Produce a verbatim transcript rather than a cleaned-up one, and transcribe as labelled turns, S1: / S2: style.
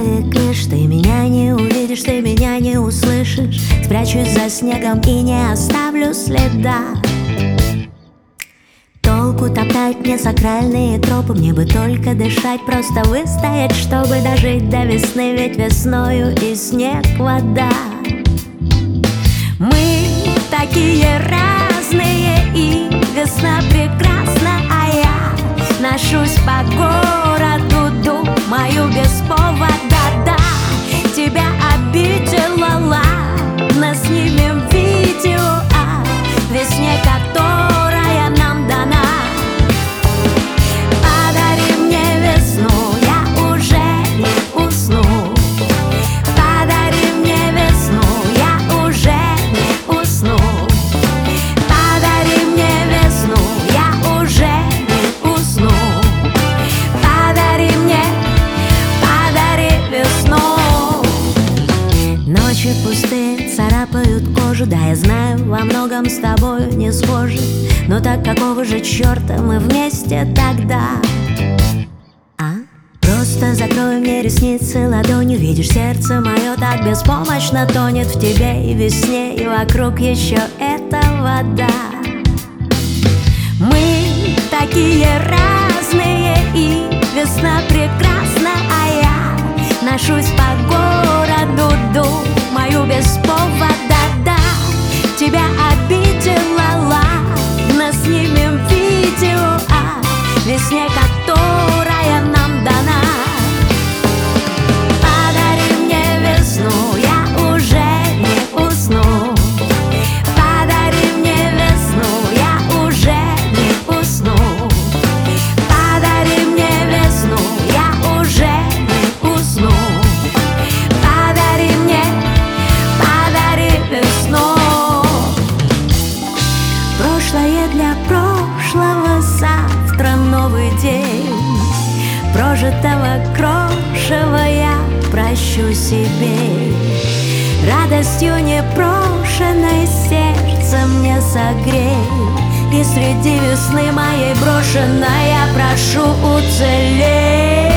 S1: привыкнешь, ты меня не увидишь, ты меня не услышишь. Спрячусь за снегом и не оставлю следа. Толку топтать мне сакральные тропы, мне бы только дышать, просто выстоять, чтобы дожить до весны, ведь весною и снег вода. Мы такие разные, и весна прекрасна, а я ношусь по городу, думаю без повода. Да, тебя обидела, ладно, снимем видео о весне, которая нам дана. Подари мне весну, я уже не усну. Подари мне весну, я уже не усну. Подари мне весну, я уже не усну. Подари мне, подари весну. Ночи пустые царапают кожу, да, я знаю, во многом с тобою не схожи. Но так какого же черта мы вместе тогда? А? Просто закрой мне ресницы ладонью, видишь, сердце мое так беспомощно тонет в тебе и весне, и вокруг еще эта вода. Мы такие разные, и весна прекрасна, а я ношусь по городу, думаю без повода. Да, тебя обидела, ладно, снимем видео о весне, которая нам дана. Подари мне весну, я уже не усну. Подари мне весну, я уже не усну. Подари мне весну, я уже не усну. Подари мне, подари весну. Прошлое для прошлого, завтра новый день. Прожитого крошева я прощу себе. Радостью непрошенной сердце мне согрей. И среди весны моей брошенной я прошу уцелеть.